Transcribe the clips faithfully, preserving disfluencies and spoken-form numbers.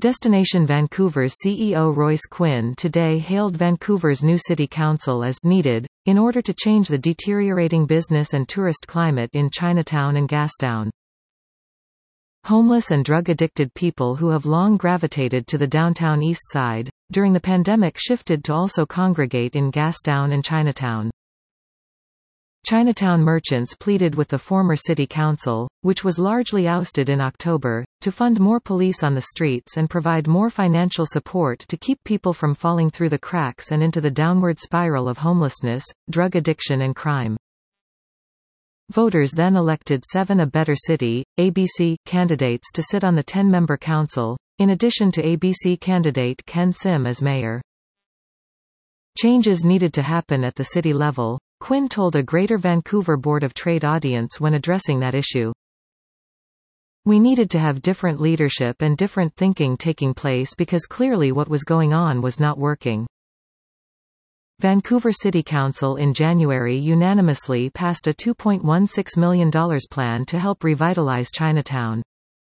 Destination Vancouver's C E O Royce Quinn today hailed Vancouver's new city council as needed, in order to change the deteriorating business and tourist climate in Chinatown and Gastown. Homeless and drug-addicted people who have long gravitated to the downtown east side, during the pandemic shifted to also congregate in Gastown and Chinatown. Chinatown merchants pleaded with the former city council, which was largely ousted in October, to fund more police on the streets and provide more financial support to keep people from falling through the cracks and into the downward spiral of homelessness, drug addiction and crime. Voters then elected seven A Better City, A B C, candidates to sit on the ten-member council, in addition to A B C candidate Ken Sim as mayor. Changes needed to happen at the city level, Quinn told a Greater Vancouver Board of Trade audience when addressing that issue. We needed to have different leadership and different thinking taking place because clearly what was going on was not working. Vancouver City Council in January unanimously passed a two point one six million dollars plan to help revitalize Chinatown.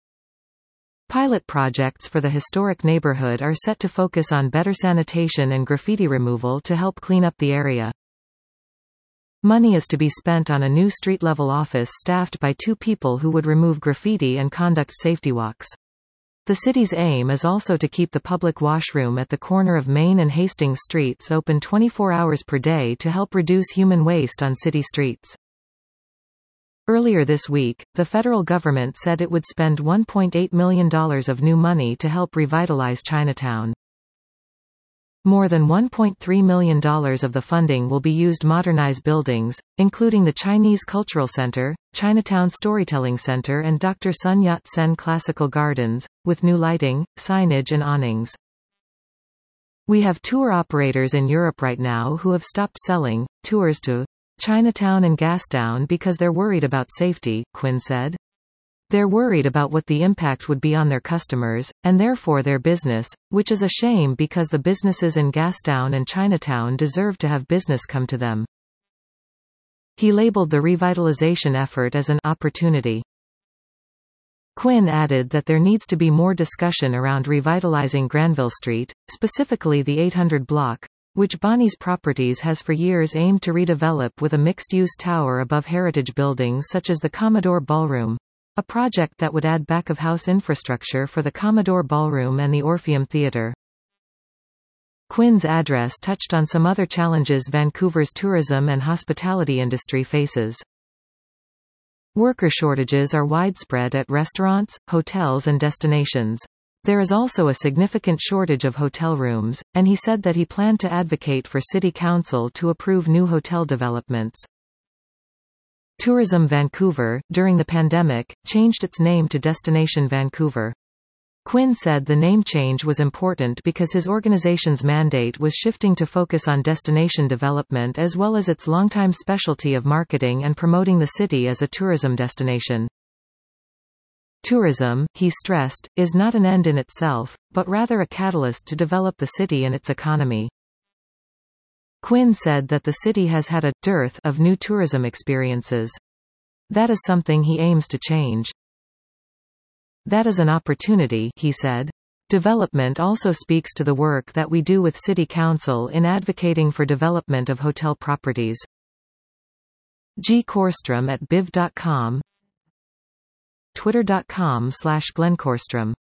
Pilot projects for the historic neighborhood are set to focus on better sanitation and graffiti removal to help clean up the area. Money is to be spent on a new street-level office staffed by two people who would remove graffiti and conduct safety walks. The city's aim is also to keep the public washroom at the corner of Main and Hastings Streets open twenty-four hours per day to help reduce human waste on city streets. Earlier this week, the federal government said it would spend one point eight million dollars of new money to help revitalize Chinatown. More than one point three million dollars of the funding will be used to modernize buildings, including the Chinese Cultural Center, Chinatown Storytelling Center and Doctor Sun Yat-sen Classical Gardens, with new lighting, signage and awnings. We have tour operators in Europe right now who have stopped selling tours to Chinatown and Gastown because they're worried about safety, Quinn said. They're worried about what the impact would be on their customers, and therefore their business, which is a shame because the businesses in Gastown and Chinatown deserve to have business come to them. He labeled the revitalization effort as an opportunity. Quinn added that there needs to be more discussion around revitalizing Granville Street, specifically the eight hundred block, which Bonnie's Properties has for years aimed to redevelop with a mixed-use tower above heritage buildings such as the Commodore Ballroom, a project that would add back-of-house infrastructure for the Commodore Ballroom and the Orpheum Theatre. Quinn's address touched on some other challenges Vancouver's tourism and hospitality industry faces. Worker shortages are widespread at restaurants, hotels and destinations. There is also a significant shortage of hotel rooms, and he said that he planned to advocate for City Council to approve new hotel developments. Tourism Vancouver, during the pandemic, changed its name to Destination Vancouver. Quinn said the name change was important because his organization's mandate was shifting to focus on destination development as well as its longtime specialty of marketing and promoting the city as a tourism destination. Tourism, he stressed, is not an end in itself, but rather a catalyst to develop the city and its economy. Quinn said that the city has had a dearth of new tourism experiences. That is something he aims to change. That is an opportunity, he said. Development also speaks to the work that we do with City Council in advocating for development of hotel properties. G. Korstrom at biv dot com, twitter dot com slash Glenn Korstrom.